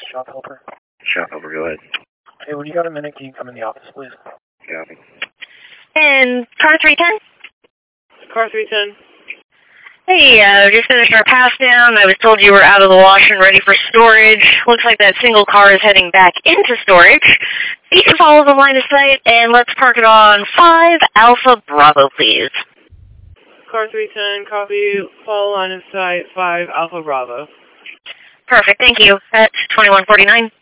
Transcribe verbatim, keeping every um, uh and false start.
shop helper. Shop helper, go ahead. Hey, when you got a minute, can you come in the office, please? Copy. And car three ten? Car three ten. Hey, uh, just finished our pass down. I was told you were out of the wash and ready for storage. Looks like that single car is heading back into storage. You can follow the line of sight, and let's park it on five Alpha Bravo, please. Car three ten, copy, follow line of sight, five Alpha Bravo. Perfect, thank you. That's twenty-one forty-nine.